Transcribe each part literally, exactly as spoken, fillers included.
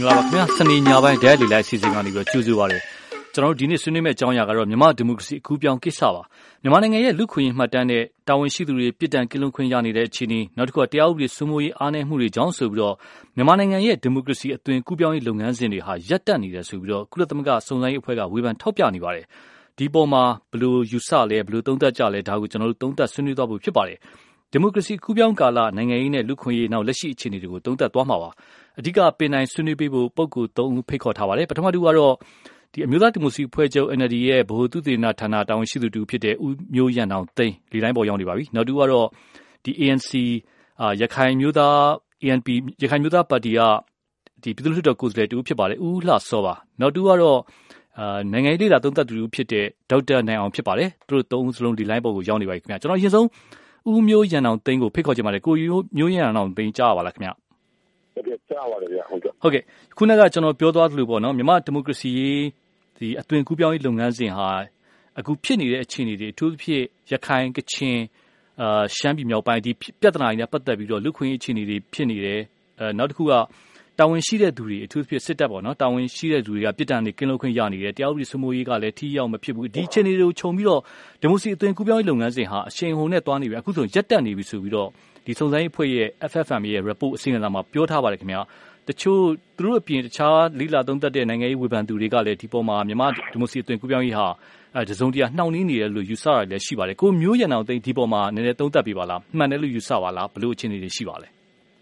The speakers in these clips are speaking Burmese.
င်္ဂလာပါခင်ဗျာစနေညပိုင်းဒဲလီလိုက်စီစဉ်ကနေပြီးကြိုးစားပါရစေကျွန်တော်တို့ဒီနေ့ဆွေးနွေးမယ့်အကြောင်းအရာကတော့မြန်မာဒီမိုကရေစီအကူပြောင်းကိစ္စပါမြန်မာနိုင်ငံရဲ့လူခွင့်ရေးမှတ်တမ်းနဲ့တာဝန်ရှိသူတွေပြည်တံကင်းလွန်ခွင့်ရနေတဲ့အခြေအနေနောက်တစ်ခုကတရားဥပဒေစိုးမိုးရေးအားနည်းမှုတွေကြောင့်ဆိုပြီးတော့မြန်မာနိုင်ငံရဲ့ဒီမိုကရေစီအသွင်ကူးပြောင်းရေးလုပ်ငန်းစဉ်တွေဟာရပ်တန့်နေတယ်ဆိုပြီးတော့ကုလသမဂ္ဂစုံစမ်းရေးအဖွဲ့ကဝေဖန်ထောက်ပြနေပါတယ်ဒီပေါ်မှာဘယ်လိုယူဆလဲဘယ်လိုသုံးသပ်ကြလဲဒါကိုကျွန်တော်တို့သုံးသပ်ဆွေးနွေးသွားဖို့ဖြစ်ပါတယ်ဒီမိုကရေစီကူးပြောင်းကာလနိုင်ငံရေးနဲ့လူခွင့်ရေးနောက်လက်ရှိအခြေအနေတွေကိုသုံးသပ်သွားမှာပါအဓိကပင်နိုင်ဆွေးနွေးပေးဖို့ပုံကူသုံးဦးဖိတ်ခေါ်ထားပါတယ်ပထမတူကတော့ဒီအမျိုးသားဒီမိုကရေစီအဖွဲ့ချုပ် N L D ရဲ့ဗဟိုသုတေသနဌာနတာဝန်ရှိသူတူဖြစ်တဲ့ဦးမျိုးရန်အောင်သိန်းဒီတိုင်းပေါ်ရောက်နေပါပြီနောက်တူကတော့ဒီ A N C အာရခိုင်မျိုးသား A N P ရခိုင်မျိုးသားပါတီကဒီပြည်သူ့လွှတ်တော်ကိုယ်စားလှယ်တူဖြစ်ပါတယ်ဦးလှစောပါနောက်တူကတော့အာနိုင်ငံရေးလေ့လာသုံးသပ်သူဖြစ်တဲ့ဒေါက်တာနိုင်အောင်ဖြစ်ပါတယ်သူတို့သုံးဦးစလုံးဒီလိုင်းပေါ်ကိုရောက်နေပါပြီခင်ဗျာကျွန်တော်အရင်ဆုံးဦးမျိုးရန်အောင်သိန်းကိုဖိတ်ခေါ်ချင်ပါတယ်ကိုမျိုးရန်အောင်သိန်းကြားပါလားခင်ဗျာဟုတ်ကဲ့ကြားပါတယ်ဗျာဟုတ်ကဲ့ဟုတ်ကဲ့ခုနကကျွန်တော်ပြောသွားသလိုပေါ့နော်မြန်မာဒီမိုကရေစီဒီအသွင်ကူးပြောင်းရေးလုပ်ငန်းစဉ်ဟာအခုဖြစ်နေတဲ့အခြေအနေတွေအထူးသဖြင့်ရခိုင်ကချင်အာရှမ်းပြည်မြောက်ပိုင်းဒီပြဿနာတွေနဲ့ပတ်သက်ပြီးတော့လူခွင့်ရေးအခြေအနေတွေဖြစ်နေတယ်အဲနောက်တစ်ခုကတာဝန်ရှိတဲ့သူတွေအထူးသဖြင့်စစ်တပ်ပေါ့နော်တာဝန်ရှိတဲ့သူတွေကပြည်တံတွေကင်းလွန်ခွင့်ရနေတယ်တရားဥပဒေစိုးမိုးရေးကလည်းထိရောက်မဖြစ်ဘူးဒီအခြေအနေတွေကိုခြုံပြီးတော့ဒီမိုကရေစီအသွင်ကူးပြောင်းရေးလုပ်ငန်းစဉ်ဟာအရှိန်အဟုန်နဲ့သွားနေပြီအခုဆိုရက်တက်နေပြီဆိုပြီးတော့ဒီစုံစမ်းရေးအဖွဲ့ရဲ့ F F M ရဲ့ report အစီရင်ခံစာမှာပြောထားပါတယ်ခင်ဗျာတချို့သူတို့အပြင်တခြားလိလာသုံးသက်တဲ့နိုင်ငံရေးဝေဖန်သူတွေကလည်းဒီပေါ်မှာမြန်မာဒီမိုကရေစီအသွင်ကူးပြောင်းရေးဟာအဲတစုံတရာနှောင့်နှေးနေတယ်လို့ယူဆရတယ်လည်းရှိပါတယ်ကိုမျိုးရန်အောင်သိဒီပေါ်မှာနည်းနည်းသုံးသပ်ပြပါလားမှန်တယ်လို့ယူဆပါလားဘယ်လိုအခြေအနေတွေရှိပါလဲ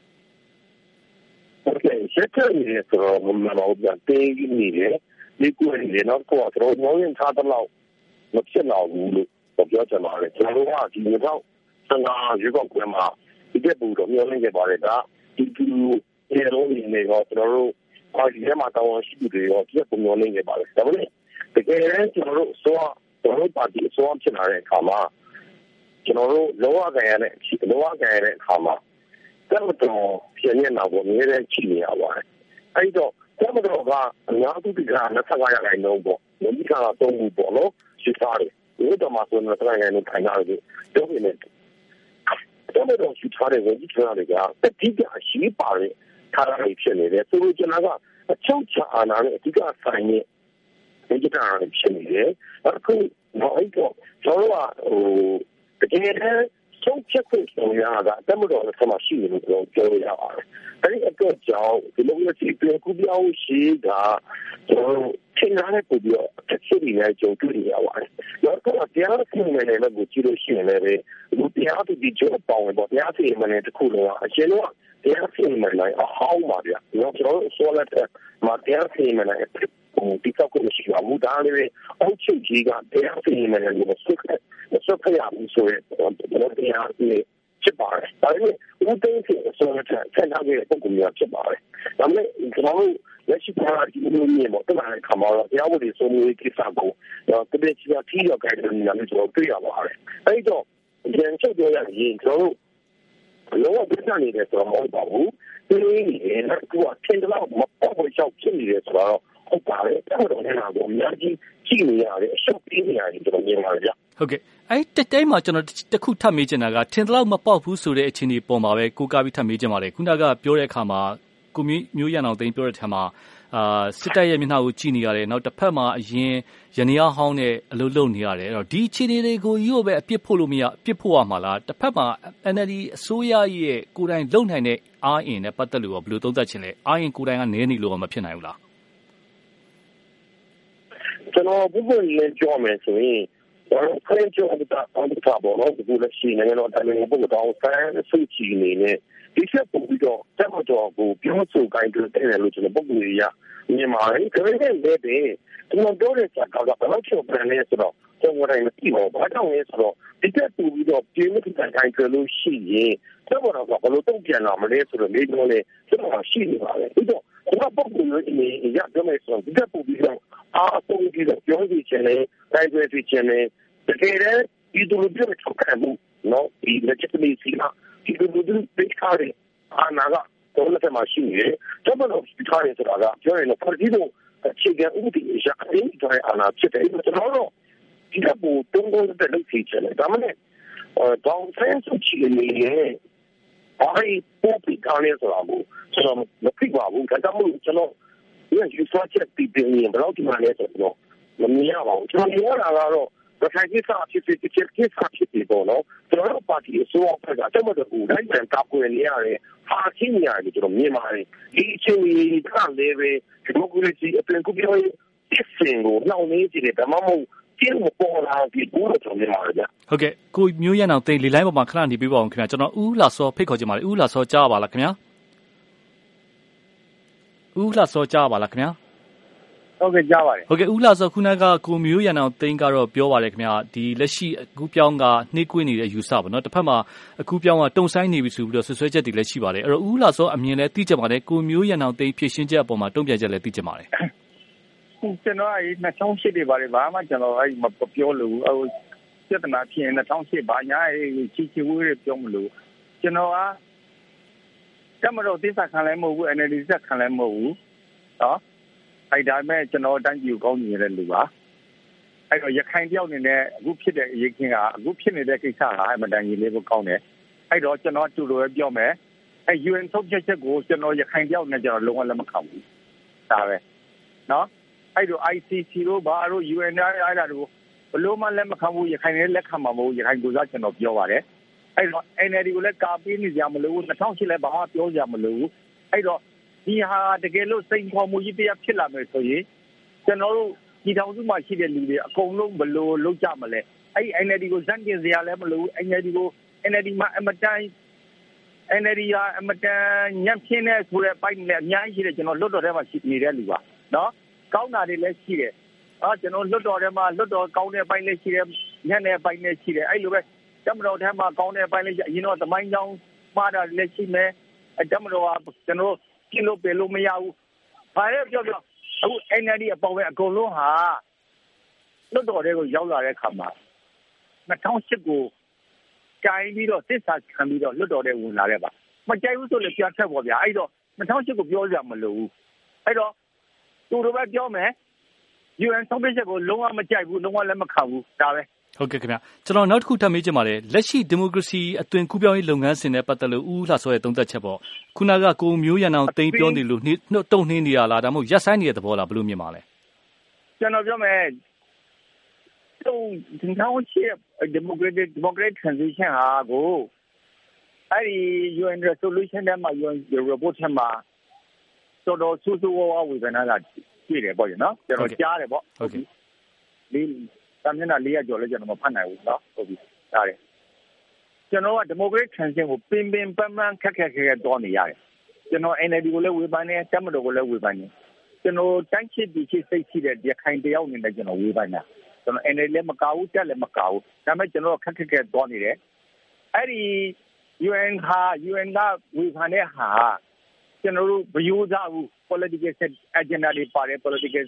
โอเคဆက်တဲ့နေဆိုတော့မမလို့ပြန်တေးနေတယ်ဒီကိုနေတယ်တော့တော့တော့ငေါရင်ထားတော့မဖြစ်တော့ဘူးလို့ပြောချင်ပါတယ်ကျွန်တော်ကဒီတော့စံနာရေကောက်ကွယ်မှာဒီကပူတော့မျိုးနေကြပါတယ်ဒါဒီဒီရေလုံးနေနေတော့ကျွန်တော်တို့အော်ဒီထဲမှာတောင်းရှိသူတွေရောဒီကပုံမျိုးနေကြပါတယ်ဒါပေမဲ့တကယ်တမ်းကျွန်တော်တို့ဆိုတော့ကျွန်တော်တို့ပါတီအစိုးရဖြစ်လာတဲ့အခါမှာကျွန်တော်တို့လောကခံရတဲ့လောကခံရတဲ့အခါမှာတက်မတော်ပြင်နေတော့ဘယ်နည်းနဲ့ချီနေရပါလဲအဲ့တော့တက်မတော်ကအများစုဒီကနှစ်ဆယ်ရာခိုင်နှုန်းပေါ့ဒီကတော့သုံးခုပေါ့နော်ရှိသားတယ်ဒီတော့မှဆိုတော့နှစ်ဆယ်ရာခိုင်နှုန်းထိုင်ရတယ်တော့ဒီနေ့တက်မတော်ရှိသားတယ်ဒီကနေ့ကအတိအကျရှိပါလေထားရဖြစ်နေတယ်ဆိုတော့ကျွန်တော်ကအချုပ်ချအာဏာနဲ့အဓိကဆိုင်နေဒီကနေ့ဖြစ်နေတယ်အခုတော့အဲ့တော့ကျွန်တော်ကဟိုတကယ်တမ်းဆုံးဖြတ်ခွင့်ဆောင်ရတာတက်မတော်နဲ့ဆက်မရှိဘူးလို့ပြောရပါတယ်အဲ့ဒီအတွက်ကြောင့်ဒီလိုမျိုးစီပြန်ကူပြောင်းရှိတာကျွန်တော်ထင်ရတဲ့ပုံပြီးတော့အချက်တွေနဲ့ကြုံတွေ့ရပါတယ်နောက်တော့တရားစီရင်နယ်နဲ့ကိုကြည့်လို့ရှိရင်လည်းဒီတရားသူကြီးချုပ်ပေါင်းပေါ့တရားစီရင်နယ်တစ်ခုလုံးအရင်ကတရားစီရင်နယ်အဟောင်းပါဗျာကျွန်တော်ဆိုလက်မှာတရားစီရင်နယ်ဟိုဒီကောက်ကိုရှိအောင်ဒါလည်းအောက်ချုပ်ကြီးကတရားစီရင်နယ်ကိုဆွတ်ဆွတ်ဖျားမှုဆိုတော့တရားစီရင်ဖြစ်ပါတယ်ဒါပေမဲ့ဦးသိန်းစီဆိုတဲ့ဆက်လာတဲ့ပုံကမျိုးဖြစ်ပါတယ်ဒါပေမဲ့ကျွန်တော်တို့လက်ရှိပါတီမျိုးမျိုးပေါ့တမန်ခါမှာတော့တရားဝတီစိုးမိုးရေးကိစ္စကိုတော့တပည့်ချာတီးရောက်ကြတယ်ညာလို့ကျွန်တော်တွေ့ရပါတယ်အဲ့တော့ကျန်ချက်ပြောရရင်ကျွန်တော်တို့လောကပြနေတယ်ဆိုတော့မဟုတ်ပါဘူးဒီလိုနေတော့သူကထင်တယ်လို့မပေါ့ဘူးရှောက်ဖြစ်နေတယ်ဆိုတော့ဟုတ်ပါတယ်တော်တော်များများကိုအများကြီးကြည့်နေရတယ်အရှုပ်ပေးနေရတယ်ကျွန်တော်မြင်ပါတယ်ဗျဟုတ်ကဲ့အဲ့တက်တိုင်းမှာကျွန်တော်တခုထပ်မေးချင်တာကထင်တယ်လို့မပေါ့ဘူးဆိုတဲ့အခြေအနေပေါ်မှာပဲကိုကားပြီးထပ်မေးချင်ပါတယ်ခုနကပြောတဲ့အခါမှာကိုမျိုးရန်အောင်သိန်းပြောတဲ့ထက်မှာအာစစ်တပ်ရဲ့မျက်နှာကိုကြည့်နေရတယ်နောက်တစ်ဖက်မှာအရင်ရန်ရားဟောင်းနဲ့အလုပ်လုပ်နေရတယ်အဲ့တော့ဒီအခြေအနေတွေကိုကြီးကိုပဲအပြစ်ဖို့လို့မရအပြစ်ဖို့ရမှာလားတစ်ဖက်မှာ N L D အစိုးရရဲ့ကိုယ်တိုင်လုံနိုင်တဲ့အားအင်နဲ့ပတ်သက်လို့ဘယ်လိုသုံးသပ်ချင်လဲအားအင်ကိုယ်တိုင်ကနည်းနေလို့မဖြစ်နိုင်ဘူးလားကျွန်တော်ဘုရားလည်းကြောမယ်ဆိုရင်ကျွန်တော်ခရင်ကျော်အပ်တာအပ်တာဘောလို့ဒီလိုရှိနေတော့တယ်ဘုရားတော့ဆန်းစုချီနေနဲ့ဒီချက်ပုံပြီးတော့တက်မတော်ကိုပြောဆိုကိုင်းတဲ့တယ်လို့ကျွန်တော်ပုံတွေရမြင်ပါတယ်ဒါပေမဲ့လည်းကျွန်တော်ပြောတဲ့စကားကဘယ်လိုချုပ်ပြန်လဲဆိုတော့ကျွန်တော်တိုင်းမသိဘူးဘာကြောင့်လဲဆိုတော့ဒီချက်ပူပြီးတော့ပြင်းမထန်ကိုင်းကြလို့ရှိရင်တက်မတော်ကဘယ်လိုတုံ့ပြန်လာမလဲဆိုတော့လေးပြောလဲကျွန်တော်ရှိနေပါတယ်ပြီးတော့ကျွန်တော်ပုံတွေနေရပြောမယ်ဆိုတော့ဒီချက်ပူပြီးတော့အားပုံပြီးတော့ပြောစီချင်တယ်ကိုင်းကြစီချင်တယ်တကယ်တည်းဒီလိုပြောချုပ်ခံမှုနော်ဒီ legitimacy ကဒီလိုမျိုးပိတ်ထားတဲ့အာဏာကတော့လက်ထက်မှာရှိနေတယ်။တော်တော်ပိတ်ထားတယ်ဆိုတာကပြောရင်တော့ပါတီတို့အခြေခံဥပဒေအရအရင်ကအာဏာဖြစ်တယ်ကျွန်တော်တို့ဒီကဘူတုံးတုံးတဲ့လုပ်ချင်တယ်ဒါမှမဟုတ်ဒေါန်ဆန်းစုကြည်နေရဲ့ဘာလို့ပို့ပြီးကောင်းလဲဆိုတာကိုကျွန်တော်မသိပါဘူးဒါကြောင့်မို့ကျွန်တော်ဒီကယူဆချက်ပြီးပြီးရင်ဘယ်တော့ဒီမှာလဲဆိုတော့မမြင်ရပါဘူးကျွန်တော်ပြောတာကတော့ရခိုင်ကိစ္စဖြစ်ဖြစ်တစ်ချက်ကိစ္စဖြစ်ပြီးပေါ့နော်ကျွန်တော်ပါတီအစိုးရဘက်ကတက်မတူဘူးတိုင်းပြည်ကပွေနေရတယ်ဟာချင်းနေရတယ်ကျွန်တော်မြင်ပါတယ်ဒီအချိန်ကြီးကလည်းပဲဒီမိုကရေစီအပြင်ကိုပြောရင်စစ်စင်ကိုနှောင့်နှေးကြည့်တယ်ဒါမှမဟုတ်ကျင်းမပေါ်လာပြီးဘူးလို့ကျွန်တော်မြင်ပါတယ်ဗျဟုတ်ကဲ့ကိုမျိုးရန်အောင်တိတ်လေလိုင်းပေါ်မှာခဏနေပြပါအောင်ခင်ဗျာကျွန်တော်ဦးလာစောဖိတ်ခေါ်ချင်ပါတယ်ဦးလာစောကြားပါလားခင်ဗျာဦးလာစောကြားပါလားခင်ဗျာဟုတ်ကဲ့ကြားပါတယ်ဟုတ်ကဲ့ဦးလာစောခုနကကိုမျိုးရန်အောင်တိတ်ကတော့ပြောပါတယ်ခင်ဗျာဒီလက်ရှိအခုပြောင်းကနှိကွင်းနေတဲ့ယူဆပါနော်တစ်ဖက်မှာအခုပြောင်းကတုံဆိုင်နေပြီဆိုပြီးတော့ဆွဆွဲချက်တွေလည်းရှိပါတယ်အဲ့တော့ဦးလာစောအမြင်လည်းသိကြပါတယ်ကိုမျိုးရန်အောင်တိတ်ဖြည့်ရှင်းချက်အပေါ်မှာတုံ့ပြန်ချက်လည်းသိကြပါတယ်ကျွန်တော်အဲ့၂၀၀၈တွေပါတယ်ဘာမှကျွန်တော်အဲ့မပြောလို့ဟိုပြဿနာဖြစ်ရင်၂၀၀၈ဘာညာအဲ့ချီချီဝေးတွေပြောမလို့ကျွန်တော်ကတမတော်သစ္စာခံလည်းမဟုတ်ဘူး N L D သစ္စာခံလည်းမဟုတ်ဘူးနော်အဲ့ဒါမဲ့ကျွန်တော်တိုင်းပြည်ကိုကောင်းနေတဲ့လူပါအဲ့တော့ရခိုင်တယောက်နေနဲ့အခုဖြစ်တဲ့အရေးခင်ကအခုဖြစ်နေတဲ့ကိစ္စဟာအမှန်တန်ကြီးလေးကိုကောင်းတယ်အဲ့တော့ကျွန်တော်တူလို့ပြောမယ်အဲ့ U N ထုတ်ချက်ချက်ကိုကျွန်တော်ရခိုင်တယောက်နဲ့ကျွန်တော်လုံးဝလက်မခံဘူးဒါပဲနော်အဲ့တော့ I C C တို့ဘာတို့ U N အဲ့ဒါတို့ဘလို့မှလက်မခံဘူးရခိုင်လည်းလက်ခံမှာမဟုတ်ရခိုင်ကိုစားကျွန်တော်ပြောပါတယ်အဲ့တော့ N L D ကိုလည်းကာပေးနေကြမလို့၂၀၀၈လည်းဘာမှပြောကြမလို့အဲ့တော့ဒီဟာတကယ်လို့စိန်ခေါ်မှုကြီးတရားဖြစ်လာမယ်ဆိုရင်ကျွန်တော်တို့ဒီတောင်စုမှာရှိတဲ့လူတွေအကုန်လုံးဘလို့လုပ်ကြမလဲအဲ့ N L D ကိုဇန်ကျင်စရာလည်းမလို N L D ကို N L D မှာအမတန် N L D ကအမတန်ညံ့ပြင်းတဲ့ဆိုတဲ့ပိုင်းနဲ့အများကြီးရှိတယ်ကျွန်တော်လွတ်တော်ထဲမှာရှိနေတဲ့လူပါနော်ကောင်းတာတွေလည်းရှိတယ်အာကျွန်တော်လွတ်တော်ထဲမှာလွတ်တော်ကောင်းတဲ့ပိုင်းလည်းရှိတယ်ညံ့တဲ့ပိုင်းလည်းရှိတယ်အဲ့လိုပဲတမတော်ထဲမှာကောင်းတဲ့ပိုင်းလည်းအရင်တော့သမိုင်းကြောင်းမှားတာလည်းရှိမယ်အတမတော်ကကျွန်တော်ပြလို့ပြလို့မရဘူးဘာလဲပြောပြောအခု N L D အပေါ်ပဲအကုန်လုံးဟာလွတ်တော်တွေကိုရောက်လာတဲ့ခါမှာ၂၀၀၈ကိုကြိုင်ပြီးတော့သစ္စာခံပြီးတော့လွတ်တော်တွေဝင်လာတဲ့ပါမကြိုက်ဘူးဆိုလည်းပြန်ဆက်ပေါ်ဗျာအဲ့တော့၂၀၀၈ကိုပြောကြမလို့အဲ့တော့သူတို့ပဲပြောမယ် U N ဆုံးဖြတ်ချက်ကိုလုံးဝမကြိုက်ဘူးလုံးဝလည်းမခံဘူးဒါပဲဟုတ်ကဲ့ခင်ဗျာကျွန်တော်နောက်တစ်ခုထပ်မေးချင်ပါတယ်လက်ရှိဒီမိုကရေစီအသွင်ကူးပြောင်းရေးလုပ်ငန်းစဉ်နဲ့ပတ်သက်လို့ဦးလှစောရဲ့သုံးသပ်ချက်ပေါ့ခုနကကိုမျိုးရန်အောင်တိန်ပြောနေလို့နှုတ်တုံနှင်းနေရလားဒါမှမဟုတ်ရက်ဆိုင်နေတဲ့သဘောလားဘယ်လိုမြင်ပါလဲကျွန်တော်ပြောမယ်တုံဒီနောက်ရှိ democratic democratic transition ဟာကိုအဲ့ဒီ U N resolution ထဲမှာ U N report ထဲမှာတော်တော်ဆူဆူဝါးဝါးဝေဖန်တာတွေ့တယ်ပေါ့နော်ကျွန်တော်ကြားတယ်ပေါ့ဟုတ်ပြီဒီတမ်းမျက်နှာလေးရကျော်လဲကျွန်တော်မဖတ်နိုင်ဘူးเนาะဟုတ်ပြီဒါတယ်ကျွန်တော်က democratic transition ကိုပင်ပင်ပန်းပန်းခက်ခက်ခက်ခက်တောနေရတယ်ကျွန်တော် N L D ကိုလည်းဝေဖန်တယ်တက်မတော်ကိုလည်းဝေဖန်တယ်ကျွန်တော်တိုင်းချစ်ဒီချစ်စိတ်ရှိတဲ့ရခိုင်တယောက်နေနဲ့ကျွန်တော်ဝေဖန်တာကျွန်တော် N L D လည်းမကောက်ဘူးတက်လည်းမကောက်ဘူးဒါပေမဲ့ကျွန်တော်ခက်ခက်ခက်တောနေတယ်အဲ့ဒီ U N ဟာ U N ကဝေဖန်တဲ့ဟာကျွန်တော်တို့မယိုးစားဘူး political agenda တွေပါတယ် political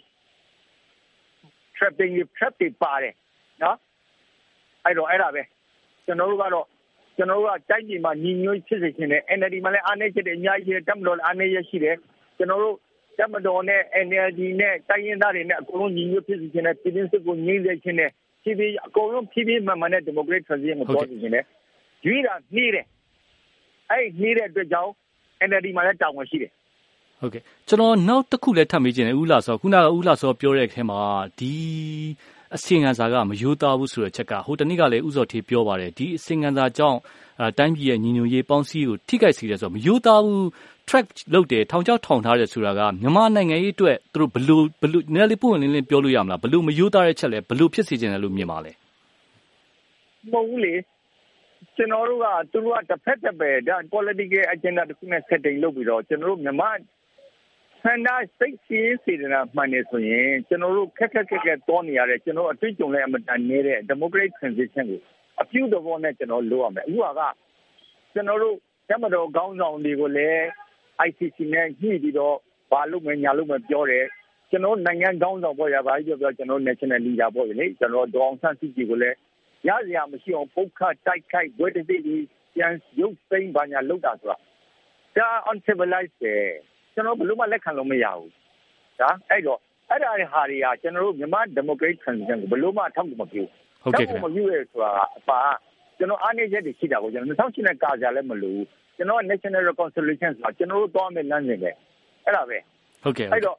trapping trap တွေပါတယ်နော်အဲ့တော့အဲ့ဒါပဲကျွန်တော်တို့ကတော့ကျွန်တော်တို့ကတိုက်ပြည်မှာညီညွတ်ဖြစ်စေချင်တယ် N L D မှာလည်းအားနည်းချက်တွေအများကြီးတက်မတော်အားနည်းရရှိတယ်ကျွန်တော်တို့တက်မတော်နဲ့ N L D နဲ့တိုင်းရင်းသားတွေနဲ့အကုန်လုံးညီညွတ်ဖြစ်စေချင်တယ်ပြည်တွင်းစစ်ကိုငြိမ်းစေချင်တယ်ပြည်ပြည်အကုန်လုံးပြည်ပြည်မှန်မှန်နဲ့ democratic transition ကိုပေါ်စေချင်တယ်ရွေးတာနှီးတယ်အဲ့နှီးတဲ့အတွက်ကြောင့် N L D မှာလည်းတာဝန်ရှိတယ်ဟုတ်ကဲ့ကျွန်တော်နောက်တစ်ခုလည်းထပ်မေးချင်တယ်ဦးလာစောခုနကဦးလာစောပြောတဲ့အထဲမှာဒီအစင်ခံစာကမယိုးသားဘူးဆိုတဲ့ချက်ကဟိုတနေ့ကလည်းဦးစောထေးပြောပါတယ်ဒီအစင်ခံစာကြောင့်တိုင်းပြည်ရဲ့ညီညွတ်ရေးပေါင်းစည်းကိုထိခိုက်စေတယ်ဆိုတော့မယိုးသားဘူး track လုပ်တယ်ထောင်ချောက်ထောင်ထားတယ်ဆိုတာကမြန်မာနိုင်ငံရေးအတွက်သူတို့ဘလို့ဘလို့နည်းလေးပုံလင်းလင်းပြောလို့ရမလားဘလို့မယိုးသားတဲ့ချက်လဲဘလို့ဖြစ်စေချင်တယ်လို့မြင်ပါလဲမဟုတ်ဘူးလေကျွန်တော်တို့ကသူတို့ကတစ်ဖက်တစ်ပဲဒါ political agenda တစ်ခုနဲ့ setting လုပ်ပြီးတော့ကျွန်တော်တို့မြန်မာဆန္ဒစိတ်စီးစေတနာမှန်နေဆိုရင်ကျွန်တော်တို့ခက်ခက်ခက်ခက်တောနေရတဲ့ကျွန်တော်အတွေ့အကြုံလည်းအမတန်နေတဲ့ democratic transition ကိုအပြုသဘောနဲ့ကျွန်တော်လုပ်ရမယ်အခုကကျွန်တော်တို့တမတော်ခေါင်းဆောင်တွေကိုလည်း I C C နဲ့ညှိပြီးတော့ဘာလုပ်မယ်ညာလုပ်မယ်ပြောတယ်ကျွန်တော်နိုင်ငံခေါင်းဆောင်ပေါ်ရပါပြောပြောကျွန်တော် national leader ပေါ်လေကျွန်တော်ဒေါအောင်ဆန်းစုကြည်ကိုလည်းရစရာမရှိအောင်ပုတ်ခတ်တိုက်ခိုက်ဝဲတသိပြီးပြန်ရုပ်သိမ်းပါညာလုပ်တာဆိုတာဒါ uncivilized တယ်ကျွန်တော်ဘယ်လိုမှလက်ခံလို့မရဘူးဒါအဲ့တော့အဲ့ဒါတွေဟာတွေကကျွန်တော်တို့မြန်မာ democratic transition ကိုဘယ်လိုမှအထောက်အကူမပြုဘူးဟုတ်ကဲ့ခင်ဗျမပြုရဲဆိုတာအပါကျွန်တော်အားနည်းချက်တွေရှိတာကိုကျွန်တော်၂၀၀၈နဲ့ကာကြလည်းမလို့ကျွန်တော် national reconciliation ဆိုတာကျွန်တော်တို့တောင်းမဲ့လမ်းစဉ်ပဲအဲ့ဒါပဲဟုတ်ကဲ့အဲ့တော့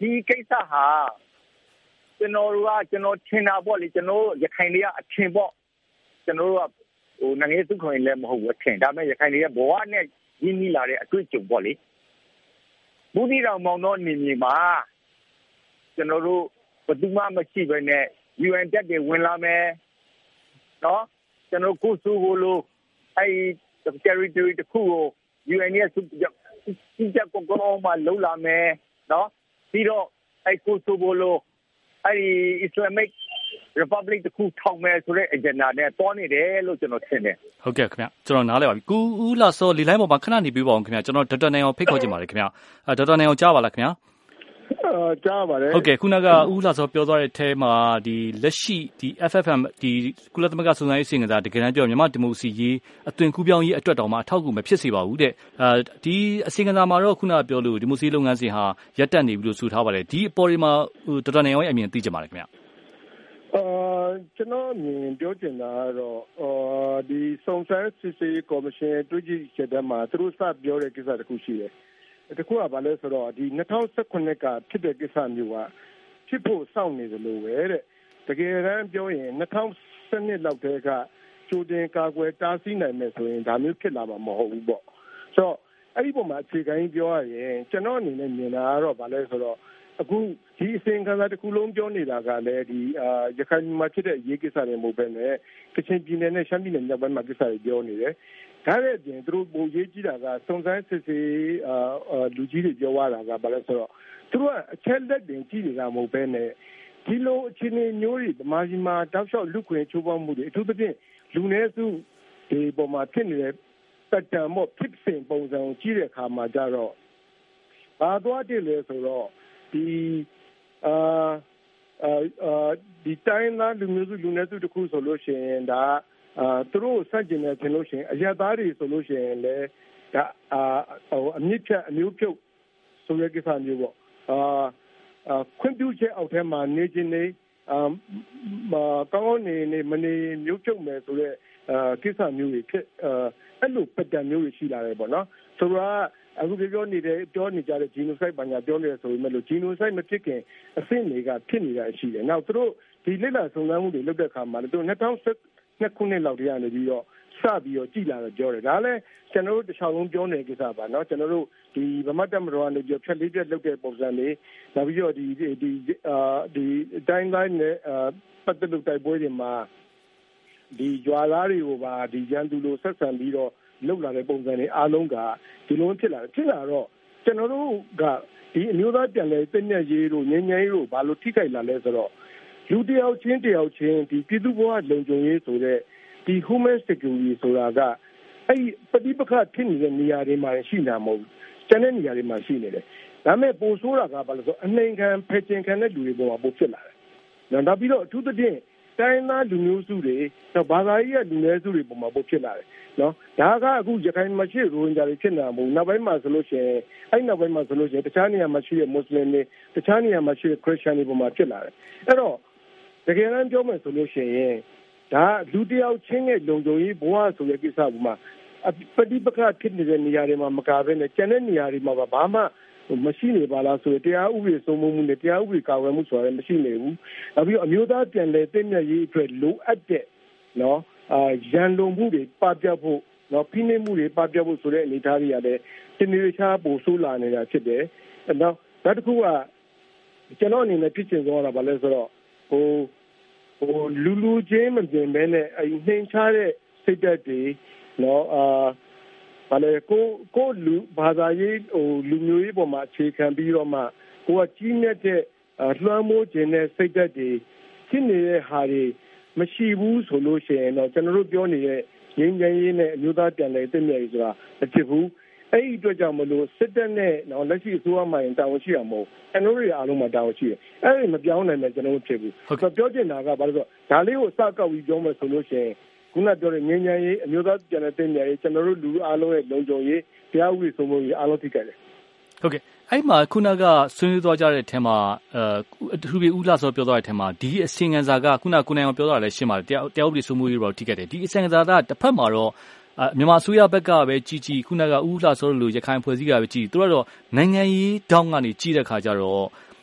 ဒီကိစ္စဟာကျွန်တော်တို့ကကျွန်တော်ထင်တာပေါ့လေကျွန်တော်ရခိုင်တွေကအထင်ပေါ့ကျွန်တော်တို့ကဟိုနိုင်ငံသူခွင့်လည်းမဟုတ်ဘူးထင်ဒါပေမဲ့ရခိုင်တွေကဘဝနဲ့ရင်းနှီးလာတဲ့အတွေ့အကြုံပေါ့လေဘူးဒီတော်မောင်တော်နေမြေမှာကျွန်တော်တို့ဘယ်သူမှမရှိဘဲနဲ့ ယူအန် တက်တွေဝင်လာမယ်နော်ကျွန်တော်ကိုဆိုကိုလိုအဲ territory တခုကို ယူအန် ရဲ့စုကြကောကောမှလုံလာမယ်နော်ပြီးတော့အဲကိုဆိုကိုလိုအဲ Islamic Republic တခုထောင်မယ်ဆိုတဲ့ agenda နဲ့တွန်းနေတယ်လို့ကျွန်တော်ထင်တယ်ဟုတ်ကဲ့ခင်ဗျကျွန်တော်နားလည်ပါပြီကိုဦးလာစောလီလိုင်းပေါ်မှာခဏနေပြီးပါအောင်ခင်ဗျကျွန်တော်ဒေါက်တာနိုင်အောင်ဖိတ်ခေါ်ချင်ပါတယ်ခင်ဗျအဲဒေါက်တာနိုင်အောင်ကြားပါလားခင်ဗျအာကြားပါတယ်ဟုတ်ကဲ့ခုနကဦးလာစောပြောသွားတဲ့အထဲမှာဒီလက်ရှိဒီ အက်ဖ် အက်ဖ် အမ် ဒီကုလသမဂ္ဂစုံစမ်းရေးအစီရင်ခံစာတကယ်တမ်းပြောမြန်မာဒီမိုကရေစီရေးအသွင်ကူးပြောင်းရေးအတွက်တောင်မှအထောက်အကူမဖြစ်စေပါဘူးတဲ့အဲဒီအစီရင်ခံစာမှာတော့ခုနကပြောလို့ဒီမိုကရေစီလုပ်ငန်းစဉ်ဟာရပ်တန့်နေပြီလို့ဆိုထားပါတယ်ဒီအပေါ်တွေမှာဒေါက်တာနိုင်အောင်ရဲ့အမြင်သိချင်ပါတယ်ခင်ဗျအာကျွန်တော်အမြင်ပြောချင်တာကတော့အာဒီစုံစမ်းစစ်ဆေးကော်မရှင်တွေ့ကြည့်ချက်တည်းမှာသူတို့စပြောတဲ့ကိစ္စတခုရှိတယ်တခုကဘာလဲဆိုတော့ဒီ၂၀၁၇ကဖြစ်တဲ့ကိစ္စမျိုးကဖြစ်ဖို့စောင့်နေတယ်လို့ပဲတဲ့တကယ်တမ်းပြောရင်၂၀၁၂လောက်တည်းကကြိုတင်ကာကွယ်တားဆီးနိုင်မယ်ဆိုရင်ဒါမျိုးဖြစ်လာမှာမဟုတ်ဘူးပေါ့ဆိုတော့အဲ့ဒီပုံမှာအခြေခံကြီးပြောရရင်ကျွန်တော်အနေနဲ့မြင်တာကတော့ဘာလဲဆိုတော့အခုဒီအစဉ်ခံစာတစ်ခုလုံးပြောနေတာကလည်းဒီအာရခိုင်မှာဖြစ်တဲ့ရေးကိစ္စတွေမဟုတ်ဘဲနဲ့ကချင်ပြည်နယ်နဲ့ရှမ်းပြည်နယ်မြောက်ပိုင်းမှာကိစ္စတွေပြောနေတယ်ဒါရဲ့အပြင်သူတို့ပုံရေးကြည့်တာကစုံစမ်းစစ်ဆေးအာလူကြီးတွေပြောရတာကဘာလဲဆိုတော့သူတို့ကအချက်လက်တင်ကြည့်နေတာမဟုတ်ဘဲနဲ့ဒီလိုအခြေအနေမျိုးတွေဗမာပြည်မှာတောက်လျှောက်လူခွင့်ချိုးဖောက်မှုတွေအထူးသဖြင့်လူနည်းစုဒီပုံမှာဖြစ်နေတဲ့ပတ်တံမို့ဖြစ်စဉ်ပုံစံကိုကြည့်တဲ့အခါမှာကြတော့ဘာသွားတယ်လဲဆိုတော့ဒီအာအာဒီတိုင်းသားလူမျိုးစုလူနည်းစုတခုဆိုလို့ရှိရင်ဒါအာသူတို့စန့်ကျင်နေတယ်လို့ရှိရင်အရသားတွေဆိုလို့ရှိရင်လည်းဒါအာဟိုအမြင့်ဖြတ်အမျိုးဖြုတ်ဆိုတဲ့ကိစ္စမျိုးပေါ့အာအာခွင့်ပြုချက်အောက်ထဲမှာနေခြင်းနေအာကောင်းကောင်းနေနေမနေမျိုးဖြုတ်မယ်ဆိုတဲ့အာကိစ္စမျိုးတွေဖြစ်အာအဲ့လိုပတ်တံမျိုးတွေရှိလာတယ်ပေါ့နော်ဆိုတော့အခုပြောနေတယ်ပြောနေကြတဲ့ genocide ဘာညာပြောနေဆိုပေမဲ့လို့ genocide မဖြစ်ခင်အဆင့်တွေကဖြစ်နေတာရှိတယ်နောက်သူတို့ဒီလက်လာစုံစမ်းမှုတွေလုပ်တဲ့အခါမှာသူတို့၂၀၁၂ခုနှစ်လောက်တည်းကနေပြီးတော့စပြီးတော့ကြည်လာတော့ပြောတယ်ဒါလည်းကျွန်တော်တို့တစ်ချောင်းလုံးပြောနေတဲ့ကိစ္စပါเนาะကျွန်တော်တို့ဒီဗမာတက်မတော်ကနေပြီးဖြတ်လေးပြတ်လုပ်တဲ့ပုံစံလေးနောက်ပြီးတော့ဒီဒီအာဒီတိုင်းတိုင်းနဲ့အာပတ်သက်လို့တိုက်ပွဲတွေမှာဒီကြွာလာတွေကိုပါဒီရန်သူလိုဆက်ဆံပြီးတော့လောက်လာတဲ့ပုံစံတွေအားလုံးကဒီလိုဖြစ်လာတယ်ဖြစ်လာတော့ကျွန်တော်တို့ကဒီအမျိုးသားပြန်လဲသိညက်ရေးတို့ငြိမ်းချမ်းရေးတို့ဘာလို့ထိခိုက်လာလဲဆိုတော့လူတယောက်ချင်းတယောက်ချင်းဒီပြည်သူ့ဘဝလုံခြုံရေးဆိုတဲ့ဒီ human security ဆိုတာကအဲ့ပဋိပက္ခဖြစ်နေတဲ့နေရာတွေမှာရှိနေတာမဟုတ်ဘူးကျန်တဲ့နေရာတွေမှာရှိနေတယ်ဒါမဲ့ပိုဆိုးတာကဘာလို့ဆိုအနှိမ်ခံဖယ်ကျင်ခံတဲ့လူတွေပေါ်မှာပိုဖြစ်လာတယ်နောက်ပြီးတော့အထူးသဖြင့်တိုင်းသားလူမျိုးစုတွေတော့ဘာသာရေးလူနည်းစုတွေပေါ်မှာပိုဖြစ်လာတယ်နော်ဒါကအခုရခိုင်မှာရှိရိုဟင်ဂျာတွေဖြစ်နေတာမဟုတ်နောက်ပိုင်းမှာဆိုလို့ရှိရင်အဲ့နောက်ပိုင်းမှာဆိုလို့ရှိရင်တခြားနေရာမှာရှိတဲ့မွတ်စလင်တွေတခြားနေရာမှာရှိတဲ့ခရစ်ယာန်တွေပေါ်မှာဖြစ်လာတယ်အဲ့တော့တကယ်တမ်းပြောမယ်ဆိုလို့ရှိရင်ဒါလူတယောက်ချင်းရဲ့လုံခြုံရေးဘဝဆိုတဲ့ကိစ္စပေါ်မှာပဋိပက္ခဖြစ်နေတဲ့နေရာတွေမှာမကဘဲနဲ့ကျန်တဲ့နေရာတွေမှာဘာမှမရှိနေပါလားဆိုတရားဥပဒေစိုးမိုးမှုနဲ့တရားဥပဒေကာကွယ်မှုဆိုတာလည်းမရှိနေဘူးနောက်ပြီးအမျိုးသားပြန်လည်သိမြတ်ရေးအတွက်လိုအပ်တဲ့နော်အာရန်လုံမှုတွေပပျောက်ဖို့နော်ဖိနှိပ်မှုတွေပပျောက်ဖို့ဆိုတဲ့အနေအထားတွေကလည်းတနည်းတခြားပိုဆိုးလာနေတာဖြစ်တယ်။နောက်နောက်တစ်ခုကကျွန်တော်အနေနဲ့ဖြစ်ချင်သွားတာဘာလဲဆိုတော့ဟိုဟိုလူလူချင်းမပြင်ဘဲနဲ့အနှိမ်ချတဲ့စိတ်ဓာတ်တွေနော်အာဘာလဲကိုကိုလူဘာသာရေးဟိုလူမျိုးရေးပေါ်မှာအခြေခံပြီးတော့မှကိုကကြီးမြတ်တဲ့လွှမ်းမိုးခြင်းတဲ့စိတ်ဓာတ်တွေဖြစ်နေတဲ့ဟာတွေမရှိဘူးဆိုလို့ရှိရင်တော့ကျွန်တော်တို့ပြောနေတဲ့ငြိမ်းချမ်းရေးနဲ့အမျိုးသားပြန်လည်သိမြတ်ရေးဆိုတာမဖြစ်ဘူးအဲ့ဒီအတွက်ကြောင့်မလို့စစ်တပ်နဲ့တော့လက်ရှိအစိုးရမှရင်တာဝန်ရှိရမဟုတ်ကျွန်တော်တို့အားလုံးမှာတာဝန်ရှိတယ်အဲ့ဒီမပြောင်းနိုင်မယ်ကျွန်တော်တို့ဖြစ်ဘူးဆိုတော့ပြောချင်တာကဘာလို့ဆိုဒါလေးကိုစကောက်ပြီးပြောမယ်ဆိုလို့ရှိရင်ခုနပြောတဲ့ငြိမ်းချမ်းရေးအမျိုးသားပြန်လည်သိမြတ်ရေးကျွန်တော်တို့လူအားလုံးရဲ့လုံခြုံရေးတရားဥပဒေစိုးမိုးရေးအားလုံးထိခိုက်တယ်ဟုတ်ကဲ့အဲ့မှာခုနကဆွေးနွေးသွားကြတဲ့အထက်မှာအဲအထူးပြီးဦးလာစောပြောသွားတဲ့အထက်မှာဒီအစင်ငံစာကခုနကိုနိုင်အောင်ပြောသွားတာလည်းရှင်းပါတယ်တရားတရားဥပဒေစိုးမိုးရေးတော့ထိခိုက်တယ်ဒီအစင်ငံစာကတစ်ဖက်မှာတော့မြန်မာအစိုးရဘက်ကပဲကြီးကြီးခုနကဦးလာစောလို့ရခိုင်ဖွဲ့စည်းကပဲကြီးသူတို့ကတော့နိုင်ငံရေးတောင်းကနေကြီးတဲ့ခါကျတော့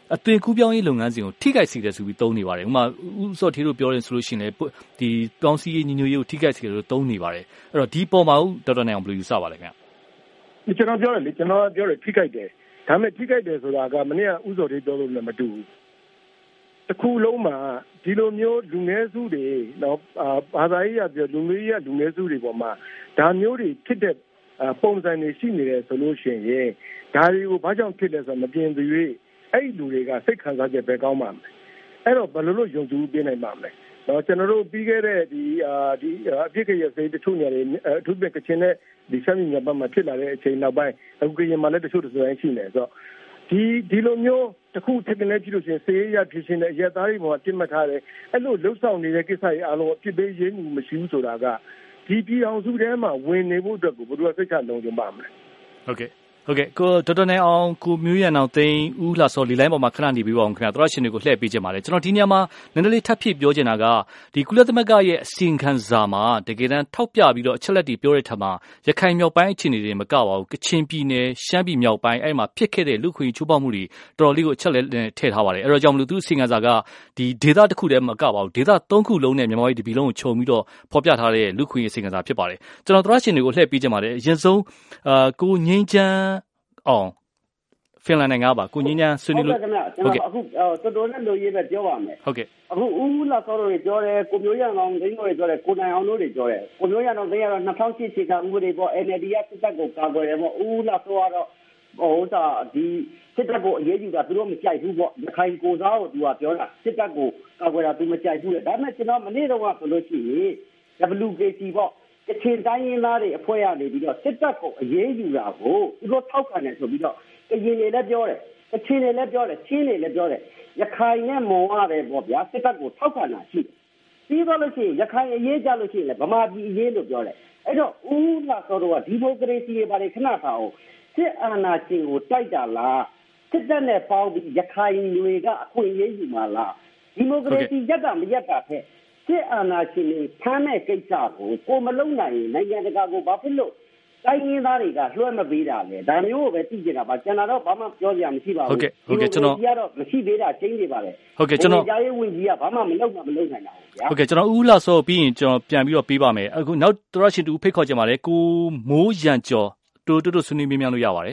အသွင်ကူးပြောင်းရေးလုပ်ငန်းစဉ်ကိုထိခိုက်စေတယ်ဆိုပြီးသုံးနေပါတယ်ဥပမာဥစောထေတို့ပြောတယ်ဆိုလို့ရှိရင်လည်းဒီပေါင်းစည်းရေးညီညွတ်ရေးကိုထိခိုက်စေတယ်လို့သုံးနေပါတယ်အဲ့တော့ဒီပေါ်မှာဒေါက်တာနိုင်အောင်ဘယ်လိုယူဆပါလဲခင်ဗျကျွန်တော်ပြောတယ်လေကျွန်တော်ပြောတယ်ထိခိုက်တယ်ဒါပေမဲ့ထိခိုက်တယ်ဆိုတာကမနေ့ကဥစောထေပြောလို့လည်းမတူဘူးတစ်ခုလုံးမှာဒီလိုမျိုးလူငယ်စုတွေနော်ဘာသာရေးရပြောလူမျိုးရေးလူငယ်စုတွေပေါ်မှာဒါမျိုးတွေဖြစ်တဲ့ပုံစံတွေရှိနေတယ်ဆိုလို့ရှိရင်ဒါတွေကိုဘာကြောင့်ဖြစ်လဲဆိုတော့မပြင်သေး၍အဲ့ဒီလူတွေကစိတ်ခံစားချက်ပဲကောင်းပါမယ်အဲ့တော့ဘယ်လိုလုပ်ယုံကြည်ပေးနိုင်ပါမလဲတော့ကျွန်တော်တို့ပြီးခဲ့တဲ့ဒီအာဒီအပြစ်ကရစိတ်တချို့နေတယ်အထူးသဖြင့်ကချင်နဲ့ဒီဆမ်းမြတ်ဘက်မှာဖြစ်လာတဲ့အချိန်နောက်ပိုင်းအခုကရင်မှာလည်းတချို့တချို့ရှိနေဆိုတော့ဒီဒီလိုမျိုးတစ်ခုထက်ကနေကြည့်လို့ရှိရင်စေရဖြစ်ရှင်တဲ့အရက်သားတွေပေါ်တင်မှတ်ထားတယ်အဲ့လိုလှုပ်ဆောင်နေတဲ့ကိစ္စတွေအားလုံးအဖြစ်ပေးရင်းမှုမရှိဘူးဆိုတာကဒီပြည်အောင်စုထဲမှာဝင်နေဖို့အတွက်ကိုဘယ်သူကစိတ်ချလုံခြုံပါမလဲဟုတ်ကဲ့ဟုတ်ကဲ့ကိုဒေါက်တာနိုင်အောင်ကိုမျိုးရန်အောင်သိန်းဦးလှစောလီလိုင်းပေါ်မှာခဏနေပြီးပါအောင်ခင်ဗျာသောရရှင်တွေကိုလှည့်ပေးခြင်းပါတယ်ကျွန်တော်ဒီနေရာမှာနည်းနည်းလေးထပ်ဖြည့်ပြောချင်တာကဒီကုလသမဂ္ဂရဲ့အစီအခံစာမှာတကယ်တမ်းထောက်ပြပြီးတော့အချက်လက်တွေပြောတဲ့ထက်မှာရခိုင်မြောက်ပိုင်းအခြေအနေတွေမကပါဘူးကချင်ပြည်နယ်ရှမ်းပြည်မြောက်ပိုင်းအဲ့မှာဖြစ်ခဲ့တဲ့လူခွင့်ချိုးဖောက်မှုတွေတော်တော်လေးကိုအချက်လက်ထည့်ထားပါတယ်အဲ့တော့ကြောင့်မလို့သူအစီအခံစာကဒီဒေသတစ်ခုတည်းမကပါဘူးဒေသသုံးခုလုံးနဲ့မြန်မာပြည်ဒီပြည်လုံးကိုခြုံပြီးတော့ဖော်ပြထားတဲ့လူခွင့်အစီအခံစာဖြစ်ပါတယ်ကျွန်တော်သောရရှင်တွေကိုလှည့်ပေးခြင်းပါတယ်အရင်ဆုံးအာကိုငင်းချမ်းအောင်ဖင်လန်နိုင်ငံပါကိုငင်းချမ်းဆွေးနွေးလို့ဟုတ်ကဲ့အခုတော်တော်နဲ့လိုရေးပဲပြောပါမယ်ဟုတ်ကဲ့အခုဦးလာစောတို့ပြောတယ်ကိုမျိုးရအောင်ဒင်းတို့ပြောတယ်ကိုနိုင်အောင်တို့ပြောတယ်ကိုမျိုးရအောင်ဒင်းကတော့၂၀၀၈ခြေကဥပဒေပေါ် N L D ကစစ်တပ်ကိုကာကွယ်တယ်ပေါ့ဦးလာစောကတော့ဟိုတာဒီစစ်တပ်ကိုအရေးယူတာသူတို့မကြိုက်ဘူးပေါ့ရခိုင်ကိုစားကိုသူကပြောတာစစ်တပ်ကိုကာကွယ်တာသူမကြိုက်ဘူးလေဒါပေမဲ့ကျွန်တော်မနေ့တော့ဆိုလို့ရှိရင် W K C ပေါ့ကချင်တိုင်းရင်းသားတွေအဖွဲ့ရနေပြီးတော့စစ်တပ်ကိုအရေးယူတာကိုသူတို့ထောက်ခံတယ်ဆိုပြီးတော့ကရင်တွေလည်းပြောတယ်ကချင်တွေလည်းပြောတယ်ချင်းတွေလည်းပြောတယ်ရခိုင်နဲ့မုံရတယ်ပေါ့ဗျာစစ်တပ်ကိုထောက်ခံတာရှိတယ်ပြီးတော့လို့ရှိရင်ရခိုင်အရေးကြလို့ရှိရင်လည်းဗမာပြည်အရေးလို့ပြောတယ်အဲ့တော့ဦးလာစောတို့ကဒီမိုကရေစီတွေဘာတွေခဏထားအောင်စစ်အာဏာရှင်ကိုတိုက်တာလားစစ်တပ်နဲ့ပေါင်းပြီးရခိုင်တွေကအခွင့်အရေးယူမှာလားဒီမိုကရေစီရက်တာမရက်တာဖက်စစ်အာဏာရှင်တွေဖမ်းတဲ့ကိစ္စကိုကိုမလုံနိုင်ရင်နိုင်ငံတကာကိုဘာဖြစ်လို့တိုင်းရင်းသားတွေကလွှဲမပေးတာလေဒါမျိုးကိုပဲသိကြတာပါကျွန်တော်တော့ဘာမှပြောစရာမရှိပါဘူးဟုတ်ကဲ့ဟုတ်ကဲ့ကျွန်တော်ဒီကတော့မရှိသေးတာချင်းနေပါလေဟုတ်ကဲ့ကျွန်တော်ကြားရေးဝန်ကြီးကဘာမှမလုပ်မှမလုပ်နိုင်တာဘူးဗျာဟုတ်ကဲ့ကျွန်တော်ဦးလာစောပြီးရင်ကျွန်တော်ပြန်ပြီးတော့ပေးပါမယ်အခုနောက်သရရှင်တူဖိတ်ခေါ်ကြပါလေကိုမိုးရန်ကျော်တူတူတူဆွေးနွေးမြင်မြန်လို့ရပါတယ်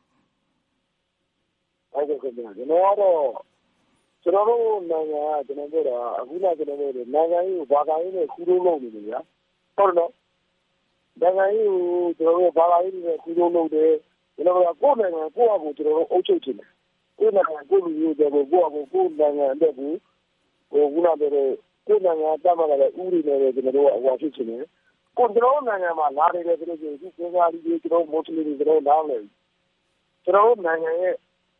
ဟုတ်ကဲ့ခင်ဗျာကျွန်တော်ကတော့ကျွန်တော်တို့နိုင်ငံကကျွန်တော်တို့ကအခုနကျွန်တော်တို့နိုင်ငံရေးကိုဘာသာရေးနဲ့ကူးလို့လုပ်နေတယ်ဗျာဟုတ်တယ်နိုင်ငံရေးကိုကျွန်တော်တို့ဘာသာရေးနဲ့ကူးလို့လုပ်တယ်ကျွန်တော်တို့ကိုယ်နိုင်ငံကိုယ့်အကူကျွန်တော်တို့အုပ်ချုပ်ချင်တယ်ကိုယ်နိုင်ငံကိုယ်လူမျိုးတွေကိုကိုယ့်အကူကိုယ်နိုင်ငံအတွက်ကိုဟိုခုနကတည်းကကိုယ်နိုင်ငံတမလာတဲ့ဥပဒေနဲ့ကျွန်တော်တို့အဝါဖြစ်ချင်တယ်ကိုယ်ကျွန်တော်နိုင်ငံမှာလာတယ်ဆိုလို့ရှိရင်ဒီစင်ကာလီတွေကျွန်တော်မွတ်စလင်တွေကျွန်တော်နားလည်ကျွန်တော်နိုင်ငံရဲ့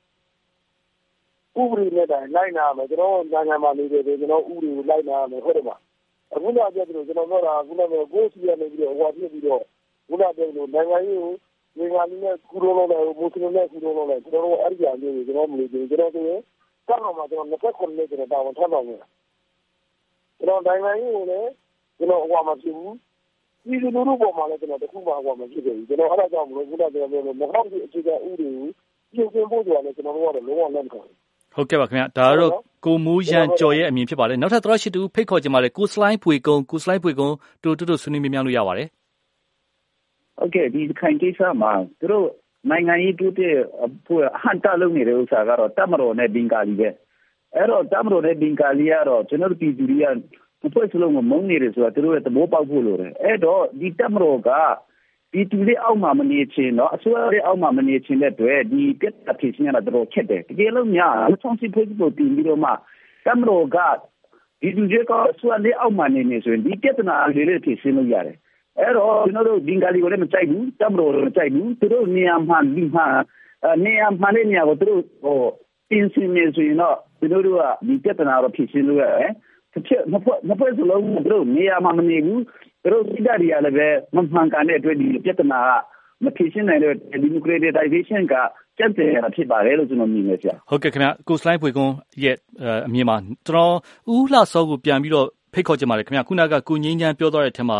ဥပဒေနဲ့တိုင်းလိုက်နာမယ်ကျွန်တော်နိုင်ငံမှာနေတယ်ကျွန်တော်ဥပဒေကိုလိုက်နာမယ်ဟုတ်တယ်မအခုနကပြောတယ်ကျွန်တော်ပြောတာအခုနကကိုယ်စီရနေပြီးတော့ဟောပြပြီးတော့ခုနကပြောလို့နိုင်ငံရေးကိုဒီကနေ့နဲ့ကုလိုလုံးနဲ့မွတ်စလင်နဲ့ကုလိုလုံးနဲ့ကျွန်တော်အဲ့ဒီအမျိုးတွေကျွန်တော်မလို့ကျွန်တော်ဆိုရင်ကောက်တော့မှကျွန်တော်နှစ်ခုနဲ့ကျွန်တော်တာဝန်ထမ်းပါမယ်ကျွန်တော်နိုင်ငံရေးကိုလည်းကျွန်တော်ဟောမှဖြစ်ဘူးဒီလိုလိုပေါ်မှာလည်းကျွန်တော်တခုမှဟောမှဖြစ်တယ်ကျွန်တော်အဲ့ဒါကြောင့်မလို့ခုနကပြောလို့မဟုတ်ဘူးအခြေခံဥပဒေကိုပြင်ဆင်ဖို့ဆိုတာလည်းကျွန်တော်တို့ကတော့လုံးဝလက်မခံဘူးဟုတ်ကဲ့ပါခင်ဗျာဒါကတော့ကိုမိုးရန်ကျော်ရဲ့အမြင်ဖြစ်ပါတယ်နောက်ထပ်သရရှိတူဖိတ်ခေါ်ကြပါလေကိုစလိုင်းပွေကုန်းကိုစလိုင်းပွေကုန်းတူတူတူဆွေးနွေးမြင်မြန်လို့ရပါတယ်ဟုတ်ကဲ့ဒီခိုင်ကိစ္စမှာသူတို့နိုင်ငံရေးတူတဲ့ဟိုဟန်တာလုံးနေတဲ့ဥစ္စာကတော့တမတော်နဲ့ဘင်္ဂါလီပဲအဲ့တော့တမတော်နဲ့ဘင်္ဂါလီကတော့ကျွန်တော်ပြည်သူတွေကအဖွဲ့စလုံးကိုမုန်းနေတယ်ဆိုတာသူတို့ရဲ့သဘောပေါက်ဖို့လိုတယ်အဲ့တော့ဒီတမတော်ကဒီတူလေးအောက်မှာမနေချင်တော့အစိုးရရဲ့အောက်မှာမနေချင်တဲ့အတွက်ဒီပြတ်တာဖြစ်နေတာတော့ခက်တယ်တကယ်လို့များ၂၀၁၈ဖွဲ့စည်းပုံတင်ပြီးတော့မှတမတော်ကဒီလူတွေကအစိုးရရဲ့အောက်မှာနေနေဆိုရင်ဒီပြဿနာလေးလေးဖြစ်ရှင်းလို့ရတယ်အဲ့တော့ကျွန်တော်တို့ဘင်္ဂါလီကိုလည်းမကြိုက်ဘူးတမတော်လည်းမကြိုက်ဘူးသူတို့နေရာမှာဒီမှာနေရာမှာနေနေရာကိုသူတို့ဟိုပြင်ဆင်နေဆိုရင်တော့ကျွန်တော်တို့ကဒီပြဿနာတော့ဖြစ်ရှင်းလို့ရတယ်တစ်ချက်မဖွဲ့မဖွဲ့စလုံးသူတို့နေရာမှာမနေဘူးသူတို့စိတ်ဓာတ်တွေကလည်းပဲမမှန်ကန်တဲ့အတွက်ဒီပြဿနာကမဖြစ်ရှင်းနိုင်တဲ့ democratization ကကျက်တယ်ဖြစ်ပါတယ်လို့ကျွန်တော်မြင်နေကြဟုတ်ကဲ့ခင်ဗျကိုစလိုင်းပွေကုန်းရဲ့အမြင်မှာကျွန်တော်ဦးလှစောကိုပြန်ပြီးတော့ဖိတ်ခေါ်ချင်ပါတယ်ခင်ဗျခုနကကိုငင်းချမ်းပြောသွားတဲ့အထက်မှာ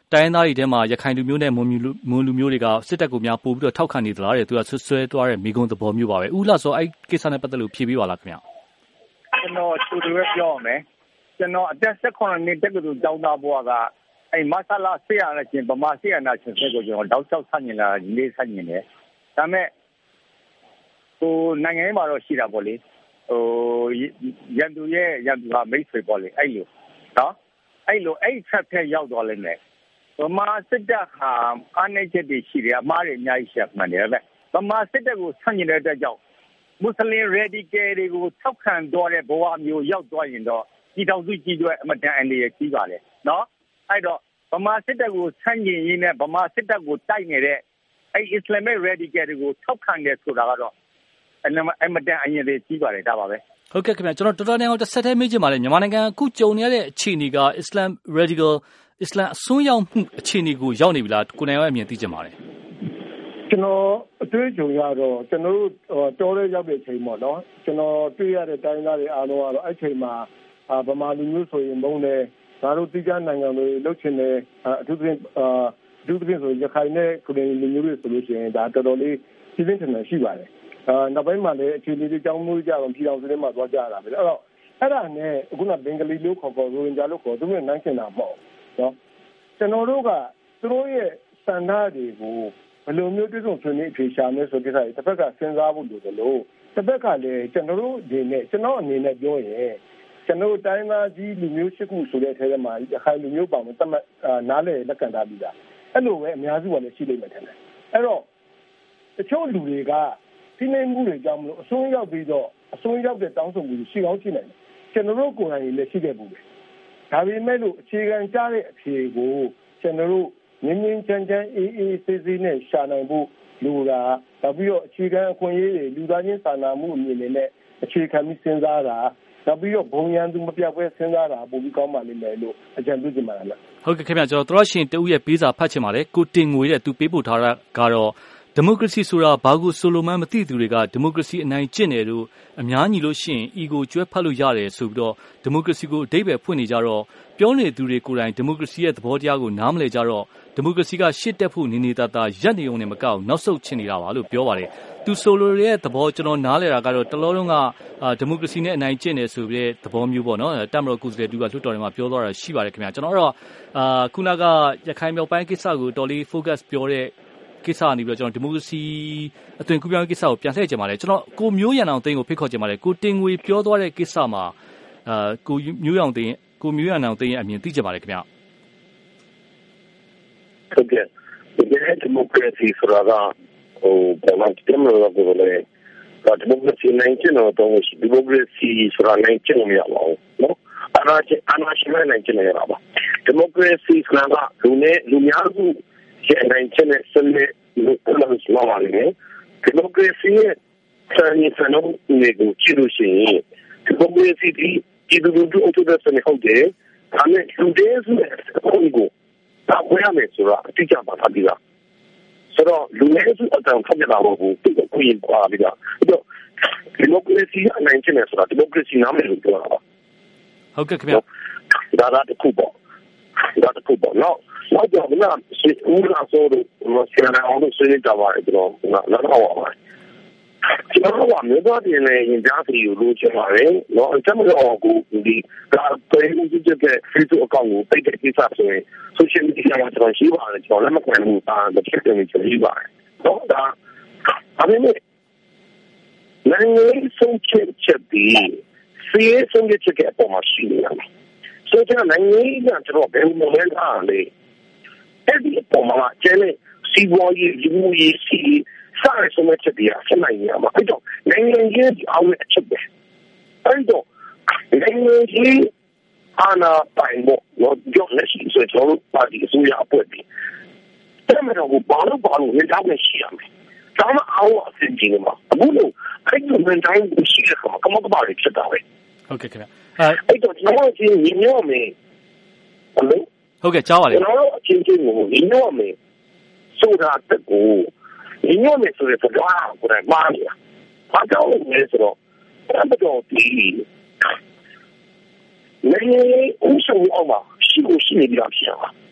တိုင်းသားတွေထဲမှာရခိုင်လူမျိုးနဲ့မွန်မွန်လူမျိုးတွေကစစ်တပ်ကိုများပို့ပြီးတော့ထောက်ခံနေသလားတဲ့သူကဆွဆွဲသွားတဲ့မိကုံသဘောမျိုးပါပဲဦးလှစောအဲ့ကိစ္စနဲ့ပတ်သက်လို့ဖြေပေးပါလားခင်ဗျကျွန်တော်သူတွေပြောမယ်ကျွန်တော်အသက်၁၉နှစ်တက္ကသိုလ်ကျောင်းသားဘဝကအဲ့မဆလာဆေးရတဲ့ချင်းဗမာဆေးရနာချင်းဆက်ကိုကျွန်တော်တောက်ချောက်ဆန့်ကျင်လာလေးဆန့်ကျင်တယ်ဒါပေမဲ့ဟိုနိုင်ငံရေးမှာတော့ရှိတာပေါ့လေဟိုရန်သူရဲ့ရန်သူကမိတ်ဆွေပေါ့လေအဲ့လိုနော်အဲ့လိုအဲ့ဆက်ဖက်ရောက်သွားလိမ့်မယ်ဗမာစစ်တပ်ဟာအားနည်းချက်တွေရှိတယ်အမှားတွေအများကြီးရှိမှန်တယ်ပဲဗမာစစ်တပ်ကိုဆန့်ကျင်တဲ့အတွက်ကြောင့်မွတ်စလင် radical တွေကိုထောက်ခံတော့တဲ့ဘဝမျိုးရောက်သွားရင်တော့ဒီတောင်စုကြီးတွေအမတန်အနေရကြီးပါလေနော်အဲ့တော့ဗမာစစ်တပ်ကိုဆန့်ကျင်ရင်းနဲ့ဗမာစစ်တပ်ကိုတိုက်နေတဲ့အဲ့ Islamic radical တွေကိုထောက်ခံတယ်ဆိုတာကတော့အမတန်အရင်လေးကြီးပါတယ်ဒါပါပဲဟုတ်ကဲ့ခင်ဗျကျွန်တော်တော်တော်များများတစ်ဆက်တည်းမေးချင်ပါလေမြန်မာနိုင်ငံအခုကြုံနေရတဲ့အခြေအနေက Islam radical Islam အစွန်းရောက်မှုအခြေအနေကိုရောက်နေပြီလားကိုနိုင်ရောအမြင်သိချင်ပါတယ်ကျွန်တော်အတွေ့အကြုံရတော့ကျွန်တော်တို့တော်ရဲရောက်တဲ့အချိန်ပေါ့နော်ကျွန်တော်တွေ့ရတဲ့တိုင်းသားတွေအားလုံးကတော့အဲ့ချိန်မှာဗမာလူမျိုးဆိုရင်ဘုံတယ်ဒါတို့တိကျနိုင်ငံတွေလှုပ်ချင်တယ်အထူးသဖြင့်အထူးသဖြင့်ဆိုရခိုင်နဲ့ကိုရီးယားလူမျိုးတွေဆိုလို့ရှိရင်ဒါတော်တော်လေးစီးပင်းထန်ထန်ရှိပါတယ်အာနောက်ပိုင်းမှာလည်းအခြေအနေတွေကြောင်းမျိုးကြတော့ပြည်တော်စုထဲမှာသွားကြတာပဲအဲ့တော့အဲ့ဒါနဲ့အခုနဘင်္ဂလီလို့ခေါ်ခေါ်ရိုဟင်ဂျာလို့ခေါ်သူတို့နိုင်ချင်တာမဟုတ်နော်ကျွန်တော်တို့ကသူတို့ရဲ့စံသားတွေကိုဘယ်လိုမျိုးတွဲဆုံဆွေးနွေးအဖြေရှာမလဲဆိုတဲ့ကိစ္စတွေတစ်ဖက်ကစဉ်းစားဖို့လိုတယ်လို့တစ်ဖက်ကလည်းကျွန်တော်တို့ဒီနဲ့ကျွန်တော်အနေနဲ့ပြောရင်ကျွန်တော်တိုင်းသားကြီးလူမျိုးရှိခုဆိုတဲ့အထဲမှာရခိုင်လူမျိုးပေါင်းတတ်မှတ်နားလေလက်ခံထားပြီးသားအဲ့လိုပဲအများစုကလည်းရှိလိမ့်မယ်ထင်တယ်အဲ့တော့တချို့လူတွေကဒီနေမှုတွေကြောင့်မလို့အစွန်းရောက်ပြီးတော့အစွန်းရောက်တဲ့တောင်းဆိုမှုရှိကောင်းရှိနိုင်တယ်ကျွန်တော်တို့ကိုယ်တိုင်လည်းရှိခဲ့ဘူးပဲဒါပေမဲ့လို့အခြေခံကြတဲ့အဖြေကိုကျွန်တော်တို့ငင်းငင်းချမ်းချမ်းအေးအေးဆေးဆေးနဲ့ရှာနိုင်ဖို့လိုတာနောက်ပြီးတော့အခြေခံအခွင့်အရေးတွေလူသားချင်းစာနာမှုအမြင်နဲ့အခြေခံပြီးစဉ်းစားတာနောက်ပြီးတော့ဘုံရန်သူမပြောက်ပဲစဉ်းစားတာပိုပြီးကောင်းပါလိမ့်မယ်လို့အကြံပြုချင်ပါတယ်ဗျဟုတ်ကဲ့ခင်ဗျကျွန်တော်တို့ရှင်တဦးရဲ့ပေးစာဖတ်ချင်ပါတယ်ကိုတင်ငွေတဲ့သူပေးပို့ထားတာကတော့ဒီမိုကရေစီဆိုတာဘာကိုဆိုလိုမှန်းမသိသူတွေကဒီမိုကရေစီအနိုင်ကျင့်တယ်လို့အများကြီးလို့ရှိရင်အီကိုကျွဲဖတ်လို့ရတယ်ဆိုပြီးတော့ဒီမိုကရေစီကိုအဓိပ္ပာယ်ဖွင့်နေကြတော့ပြောနေသူတွေကိုယ်တိုင်ဒီမိုကရေစီရဲ့သဘောတရားကိုနားမလည်ကြတော့ဒီမိုကရေစီကရှစ်တက်ဖို့နေနေသားသားရက်နေုံနဲ့မကောက်နောက်ဆုတ်ချင်နေတာပါလို့ပြောပါတယ်သူဆိုလိုရဲ့သဘောကျွန်တော်နားလည်တာကတော့တလောလုံးကဒီမိုကရေစီနဲ့အနိုင်ကျင့်တယ်ဆိုပြီးတဲ့သဘောမျိုးပေါ့နော်တမတော်ကုစလေတူကလွှတ်တော်ထဲမှာပြောသွားတာရှိပါတယ်ခင်ဗျာကျွန်တော်တော့အာခုနကရခိုင်မြောက်ပိုင်းကိစ္စကိုတော်လေး focus ပြောတဲ့ကိစ္စနေပြီးတော့ကျွန်တော်ဒီမိုကရေစီအသွင်ကူးပြောင်းကိစ္စကိုပြန်လှည့်ကြပါလေကျွန်တော်ကိုမျိုးရံအောင်သိန်းကိုဖိတ်ခေါ်ကြပါလေကိုတင်ငွေပြောသွားတဲ့ကိစ္စမှာအာကိုမျိုးရံအောင်သိန်းကိုမျိုးရံအောင်သိန်းရဲ့အမြင်သိကြပါလေခင်ဗျာဟုတ်ကဲ့ဒီမိုကရေစီဆိုတာကဟိုဘာမှတမလို့ပြောလို့ဒီမိုကရေစီနိုင်ကျင့်တော့ဒီမိုကရေစီဆိုတာနိုင်ကျင့်မရပါဘူးနော်အနာချအနာရှိနိုင်ကျင့်ရတာပါဒီမိုကရေစီဆိုတာကလူနဲ့လူများစုရဲ့နိုင်ကျင့်တဲ့စနစ်လို့ပြောလို့ဆိုပါလိမ့်မယ်ဒီမိုကရေစီရဲ့စံရည်စံနှုန်းတွေကိုကြည့်လို့ရှိရင်ဒီမိုကရေစီဒီဒီလူတို့အထူးသဖြင့်ဟုတ်တယ်ဒါနဲ့လူတွေရဲ့အခွင့်အရေးဒါကိုရမယ်ဆိုတာအတိအကျပါတာဒီလားဆိုတော့လူငယ်စုအတန်းဖတ်ကြတာမဟုတ်ဘူးသူကကိုရင်ပါပြီးတော့ဒီမိုကရေစီအနိုင်ကျင့်တယ်ဆိုတာဒီမိုကရေစီနာမည်လို့ပြောတာပါဟုတ်ကဲ့ခင်ဗျာဒါကတခုပေါ့ဒါတခုပေါ့နော်နောက်တော့ကဦးလာဆိုတော့ဆရာတော်တို့ဆွေးနွေးကြပါတယ်ကျွန်တော်နောက်တော့ပါပါကျွန်တော်ကမြို့သားတွေနဲ့ရင်ကြားစီကိုလိုချင်ပါတယ်နော်အချက်မတော်ကိုဒီဒါပေးလို့ကြည့်တဲ့ Facebook account ကိုပိတ်တဲ့ကိစ္စဆိုရင် social media မှာကျွန်တော်ရှိပါတယ်ကျွန်တော်လည်းမခံဘူးဒါတစ်ချက်တည်းကျွန်တော်ရှိပါတယ်တော့ဒါအမေနဲ့နိုင်ငံရေးဆုံးဖြတ်ချက်ပြီးစီးရဲဆုံးဖြတ်ချက်ကအပေါ်မှာရှိနေတယ်ဆိုတော့နိုင်ငံရေးကကျွန်တော်ဘယ်လိုလဲအားလေအဲ့ဒီအပေါ်မှာကျန်တဲ့စီးပွားရေးလူမှုရေးစီးစားရဆုံးဖြတ်ပြီးအဆက်နိုင်ရမှာအဲ့တော့နိုင်ငံရေးအောက်အချက်ပဲအဲ့တော့နိုင်ငံရေးအာဏာပိုင်ဖို့တော့လက်ရှိဆိုတော့ပါတီအစိုးရအဖွဲ့ပြီးတမန်တော်ကိုဘာလို့ဘာလို့ဝင်ထားမရှိရမယ်ဒါမှအောက်အဆင်ကြီးမှာအခုလို့အဲ့ဒီဝန်တိုင်းကိုရှိရမှာကမ္ဘာကပါရဖြစ်တာပဲဟုတ်ကဲ့ခင်ဗျာအဲ့တော့ကျွန်တော်ချင်းညီညွတ်မယ်ဟုတ်လို့ဟုတ်ကဲ့ကြားပါလေကျွန်တော်အချင်းချင်းကိုညီညွတ်မယ်ဆိုတာတက်ကိုညီညွတ်မယ်ဆိုတဲ့တော့ကိုယ်မှားနေတာဘာကြောင့်လဲဆိုတော့တမန်တော်ဒီနိုင်ငံရေးဥဆောင်အောင်မှာရှိလို့ရှိနေကြဖြစ်ရမှာ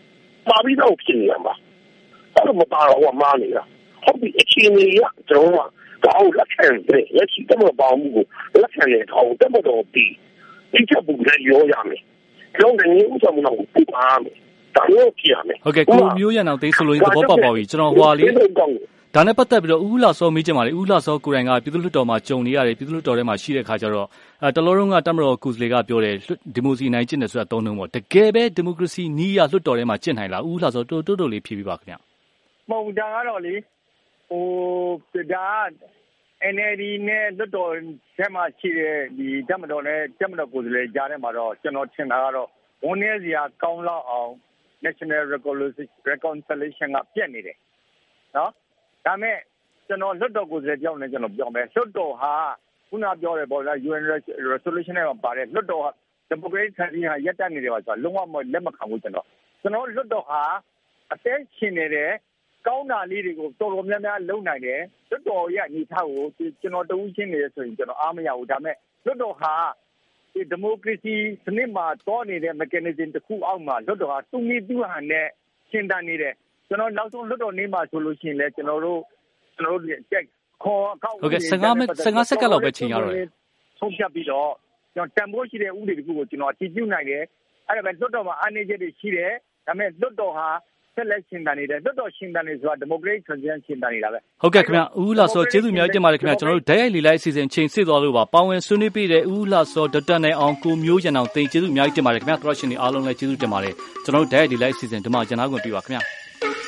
ပါပြီးတော့ဖြစ်နေရမှာအဲ့လိုမပါတော့ကမားနေတာဟုတ်ပြီအချင်းကြီးကကျွန်တော်ကကောင်းလက်ခံတယ်လက်ရှိတမပေါင်းမှုကိုလက်ခံရအောင်တမတော်ပြီးဒီချက်ပူလည်းရောရမယ်ကျောင်းကနေဥစ္စာမလို့ပူပါမယ်ဒါလို့ပြရမယ်ဟုတ်ကဲ့ကိုမျိုးရံအောင်သိဆိုလို့သဘောပေါက်ပါပြီကျွန်တော်ဟွာလေးဒါနဲ့ပတ်သက်ပြီးတော့ဦးလာစောမေးချင်ပါလေဦးလာစောကိုယ်တိုင်ကပြည်သူ့လွှတ်တော်မှာကြုံနေရတယ်ပြည်သူ့လွှတ်တော်ထဲမှာရှိတဲ့ခါကျတော့အဲတလောလုံးကတမတော်ကုစလေကပြောတယ်ဒီမိုကရေစီနိုင်ကျင့်တယ်ဆိုတာသုံးနှုန်းပေါ့တကယ်ပဲဒီမိုကရေစီနီးရလွှတ်တော်ထဲမှာကျင့်နိုင်လားဦးလာစောတိုးတိုးတိုးလေးဖြေပြပါခင်ဗျမဟုတ်ဒါကတော့လေဟိုဒါ N L D နဲ့လွှတ်တော်ထဲမှာရှိတဲ့ဒီတမတော်နဲ့တမတော်ကုစလေကြားထဲမှာတော့ကျွန်တော်ထင်တာကတော့ဝန်နေစရာကောင်းလောက်အောင် National Reconciliation ကပြတ်နေတယ်နော်ဒါမဲ့ကျွန်တော်လွှတ်တော်ကိုယ်စားပြောင်းနေကျွန်တော်ပြောင်းမယ်လွှတ်တော်ဟာခုနပြောတယ်ပေါ့လား U N resolution နဲ့ပါတယ်လွှတ်တော်ဟာ democratic country ဟာရပ်တန့်နေတယ်ပါဆိုတော့လုံးဝမလက်မခံဘူးကျွန်တော်ကျွန်တော်လွှတ်တော်ဟာအသက်ရှင်နေတယ်ကောင်းတာလေးတွေကိုတော်တော်များများလုပ်နိုင်တယ်လွှတ်တော်ရဲ့အနေထားကိုကျွန်တော်တူးရှင်းနေရဆိုရင်ကျွန်တော်အားမရဘူးဒါမဲ့လွှတ်တော်ဟာဒီ democracy စနစ်မှာတောနေတဲ့ mechanism တစ်ခုအောက်မှာလွှတ်တော်ဟာသူ့နည်းသူ့ဟန်နဲ့ရှင်းတန်းနေတယ်ကျွန်တော်နောက်ဆုံးလွှတ်တော်နေ့မှာဆိုလို့ရှိရင်လည်းကျွန်တော်တို့ကျွန်တော်တို့ချက်ခေါ်အကောက်ဟုတ်ကဲ့15မိနစ်15စက္ကန့်လောက်ပဲချိန်ရတော့တယ်ဆုံးဖြတ်ပြီးတော့ကျွန်တော်တန်ဖိုးရှိတဲ့ဥပဒေတစ်ခုကိုကျွန်တော်အတည်ပြုနိုင်တယ်အဲ့ဒါပဲလွှတ်တော်မှာအနေချက်တွေရှိတယ်ဒါပေမဲ့လွှတ်တော်ဟာဆက်လက်ရှင်းတန်းနေတယ်လွှတ်တော်ရှင်းတန်းနေဆိုတာ democratic transition ရှင်းတန်းနေတာပဲဟုတ်ကဲ့ခင်ဗျဦးလာစောကျေးဇူးများတင်ပါတယ်ခင်ဗျကျွန်တော်တို့ဓာတ်ရိုက်လေလိုက်အစီအစဉ်ချိန်ဆစ်သွားလို့ပါပါဝင်ဆွေးနွေးပြတဲ့ဦးလာစောဒေါက်တာနိုင်အောင်ကိုမျိုးရံအောင်တင်ကျေးဇူးအများကြီးတင်ပါတယ်ခင်ဗျ correction တွေအားလုံးလည်းကျေးဇူးတင်ပါတယ်ကျွန်တော်တို့ဓာတ်ရိုက်လေလိုက်အစီအစဉ်ဒီမှာကျန်နာခွင့်ပြပါခင်ဗျ